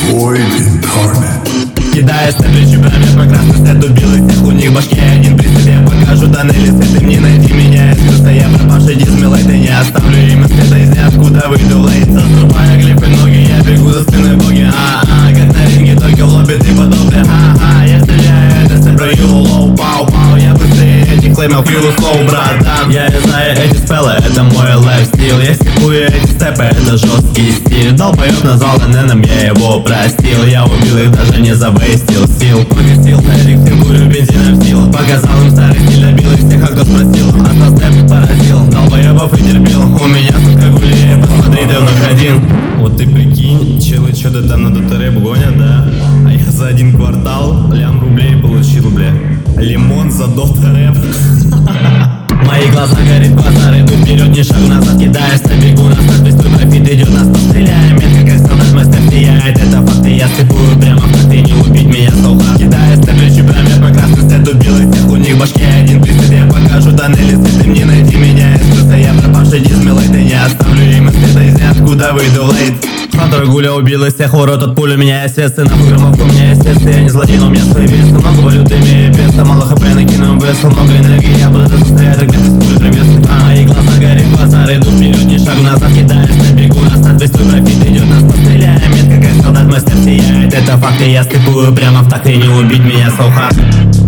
Void Incarnate. Кидаясь на плечи, промет мой красный свет, убил всех, у них башки один при себе. Покажу тоннели, ты мне найти меня. Я скрылся, я пропавший дисмилайт, и не оставлю им света из ниоткуда выйду лейт. Заструбая глифы ноги, я бегу за спиной боги. Как на ринге, только в лобби ты подобный. Я стреляю, это сэмпрою, лоу, пау-пау. Я быстрее этих клеймов, филу слоу, братан. Я знаю эти спеллы, это мой лайфстил. Я степую эти степы, это жесткий стиль. Долбоёб назвал ННом, я его простил. Я убил их, даже не завейстил сил. Погасил тарик, всем курю бензином сил. Показал им старый стиль, добил их всех, а кто спросил. Остал степ поразил, долбоёбов и терпел. У меня сука гулея, посмотри, ты вновь один. Вот ты прикинь, челы что-то там на дотореп гонят, да? А я за один квартал лям рублей получил, бля. Лимон за дотореп. Мои глаза горят, базар, иду вперед, не шаг назад. Кидаясь на бегу, на старт, весь твой профит идет, нас постреляем. Метко как солдат, мастер сияет, это факты, я степую прямо в такт, и не убить меня слуха. Кидаясь на плечи, промет мой красный свет, убил их всех, у них башки один при себе. Покажу тоннели, ты мне найти меня. Я скрылся, я пропавший дисмилайт, и не оставлю им света из ниоткуда выйду лейт. Второй гуля убил из всех, ворот от пули, у меня естественно. Громовка у меня естественно, я не злодей, но у меня свои весы. Много валюты имею без, мало хп накину без. Много энергии, я буду застрять, где ты с пули приветствует. Мои глаза горят, базар, иду вперед, не шаг назад. Кидаясь на бегу, на старт, весь твой профит идет, нас постреляем. Метко как солдат, мастер сияет, это факты, я степую прямо в такт, и не убить меня слуха.